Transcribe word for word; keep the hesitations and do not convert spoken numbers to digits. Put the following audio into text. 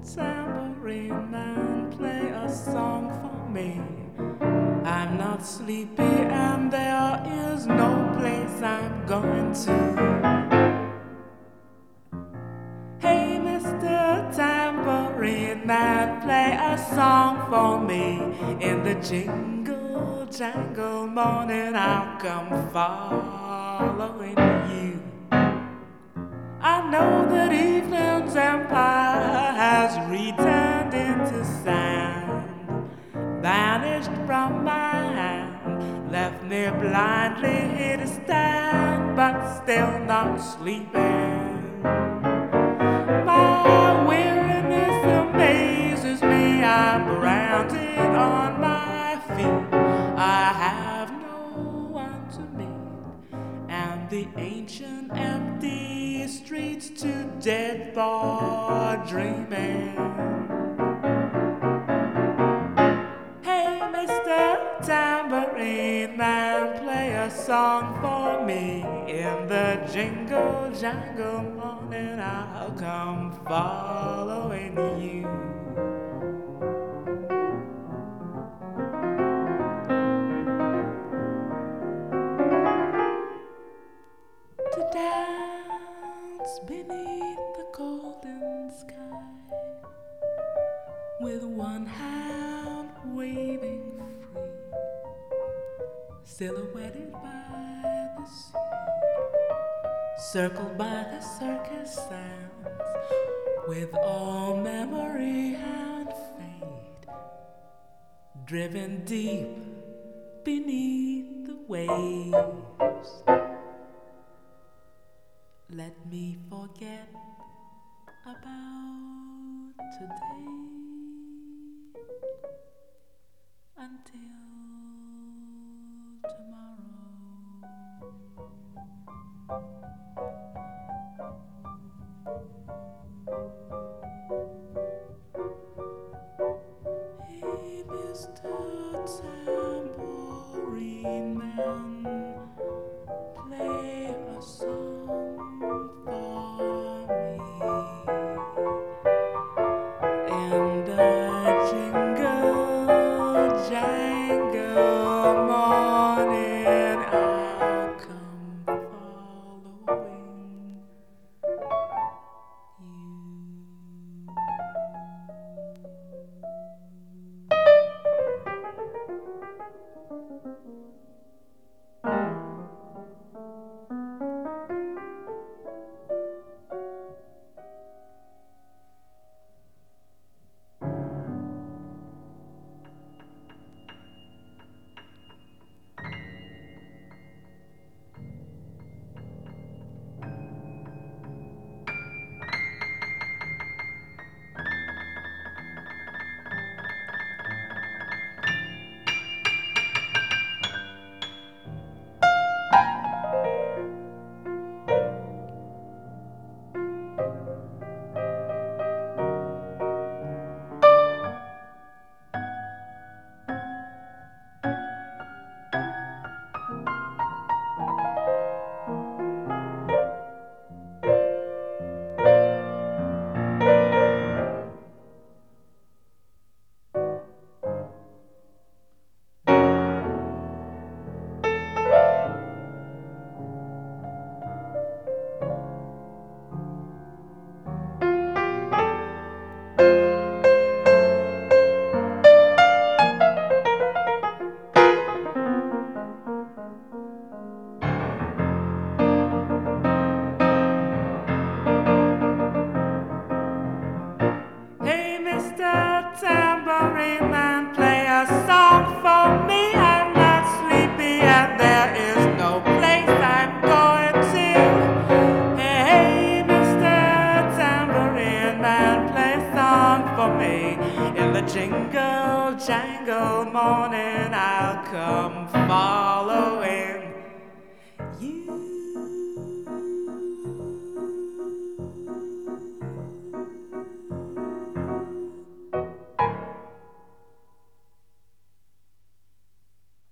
tambourine man, play a song for me. I'm not sleepy and there is no place I'm going to. Hey, Mister Tambourine Man, play a song for me. In the jingle jangle morning I'll come following you. I know that evening's empire has returned into sand, vanished from my hand, left me blindly here to stand, but still not sleeping. My weariness amazes me, I'm branded on my feet. I have no one to meet, and the ancient empty streets too dead for dreaming. Hey, Mister Tambourine Man, play a song for me. In the jingle jangle morning I'll come following you. To dance beneath the golden sky, with one hand waving free, silhouetted by the sea, circled by the circus sounds, with all memory and fate, driven deep beneath the waves. Let me forget about today until tomorrow. Hey, Mister Tambourine Man, play a song for me. In the jingle jangle morning I'll come following Tambourine Man, play a song for me. I'm not sleepy and there is no place I'm going to. Hey, Mister Tambourine Man, play a song for me. In the jingle jangle morning I'll come far.